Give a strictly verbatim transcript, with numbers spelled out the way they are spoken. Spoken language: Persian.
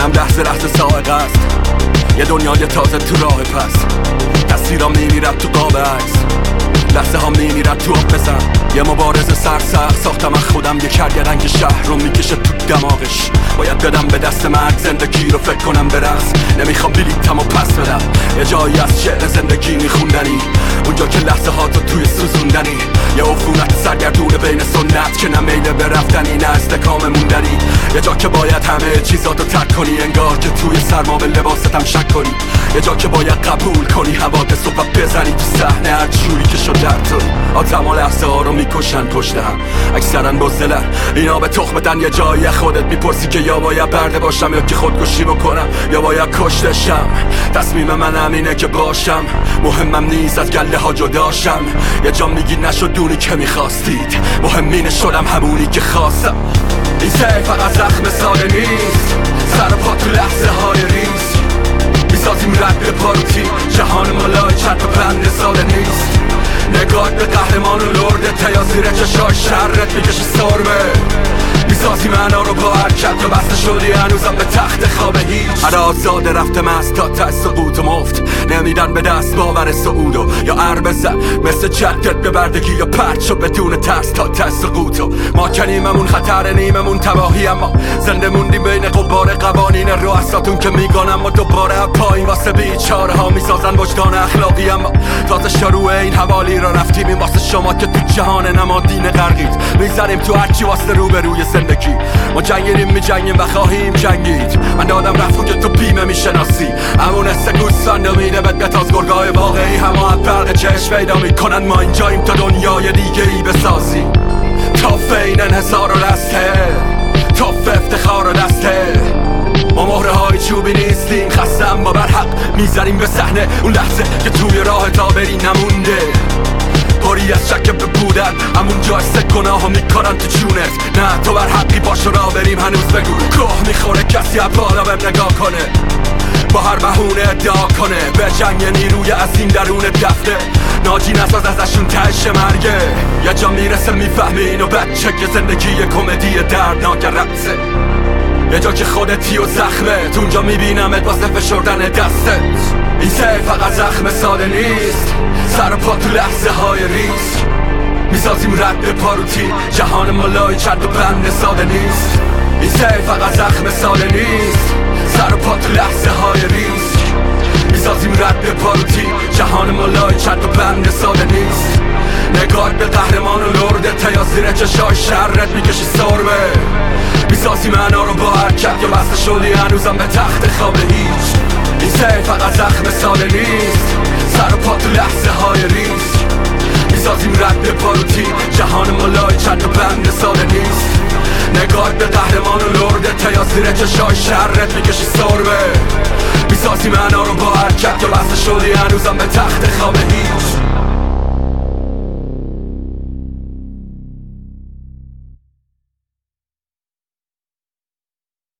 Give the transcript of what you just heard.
ذهنم لحظه لحظه سائق است، یه دنیای تازه تو راه پس. تصویرام میمیرد تو قاب عکس، لحظه ها میمیرد تو آب بزن. یه مبارزه سرسخت ساختم از خودم، یه کرگدن که شهر رو میکشه تو دماغش. باید بدم به دست مرگ زندگی رو فکر کنم به رقص. نمیخوام بلیتم و پس بدم، یه جایی از شعر زندگی میخوندنی، اونجا که لحظه ها تو توی سوزوندنی. یه عفونت سرگردونه بین سنت که نه میله به رفتنی نه استحکام موندنی. یه جا که باید همه چیزاتو ترک کنی، انگار که توی سرما به لباستم شک کنی. یه جا که باید قبول کنی حوادث و بزنی تو صحنه هر جوری که شد در تو. آدم ها لحظه ها رو میکشن پشت هم، اکثرا بزدلن. اینا به تخم بدن، یه جایی خودت میپرسی که یا باید برده باشم یا که خودکشی بکنم یا باید کشتشم. تصمیم من همینه که باشم، مهمم نیست از گله ها جداشم. یه جا میگی نشد دونی که میخواستید، مهمینه شدم همونی که خواستم. این سه فقط زخم ساده نیست، سر و پا تو لحظه های ریز میسازیم رد به پاروتی. جهان مالای چند و پند ساده نیست، نگاه به قهرمان و لرده تیا زیر چشای شرت میکشی سرمه. میسازی معنا رو با حرکت و بسته شدی هنوزم به تخت خواب هیچ. هر آزاده رفتم از تا تا سقوط و مفت، نمیدن به دست باور سعودو یا عرب زن مثل جدت به بردگی یا پرد شد بدون ترس تا تا سقوطو. ما کنیممون خطر نیممون تباهی، اما زنده موندیم بین قبار قوانین رؤساتون که میگانم و دوباره پایین واسه بیچاره ها میسازن وجدان اخلاقی. اما تازه شروع این حوالی را رفتیم، این واسه شما که تو جهان نمادین غرقید. میزنیم تو هرچی واسه رو به روی زندگی. ما جنگیریم میجنگیم و خواهیم جنگید. من دادم رفت که تو بیمه میشناسی، همون حس گوسفند میده بدت از گرگای واقعی. همه از برق چشم پیدا میکنن، ما اینجاییم تا دنیای دیگه ای بسازی. تاف این انحصار و دسته، تاف افتخار و دسته. ما مهره های چوبی نیستیم، خسته اما بر حق میزنیم به صحنه. اون لحظه که توی راه تا بری نمونده، پری از شک به بودن، همون جا سه گناه ها میکارن تو جونت. نه تو بر حقی باش را بریم هنوز بگو. گاه میخوره کسی از بالا بهم نگاه کنه، با هر بهونه ادعا کنه به جنگ نیروی عظیم درون دفته. ناجی نساز ازشون تهش مرگه، یه جا میرسه میفهمی اینو بچه که زندگی یه کمدی دردناک رقصه. یه جا که خودتی و زخمه، تو اونجا میبینمت واسه فشردن دستت. این سه فقط زخم ساده نیست، سر و پا تو لحظه های ریز میسازیم رد به پاروتی. جهان مالای چند و بند ساده نیست. این سه فقط زخم ساده نیست، سر و پا تو لحظه های ریز میسازیم رد به پاروتی. جهان مالای چند و بند ساده نیست، نگاه به قهرمان و لرده تیا زیر چشای شرت میکشی سرمه. میسازی معنا رو با حرکت یا بسته شدی هنوزم به تخت خواب هیچ. این سه فقط زخم ساده نیست، سر و پا تو لحظه های ریز میسازیم رد به پاروتی. جهان مالای چند و بند ساده نیست، نگاه به قهرمان و لرده تیا زیر چشای شرت میکشی سرمه. میسازی معنا رو با حرکت یا بسته شدی هنوزم به تخت خواب هیچ.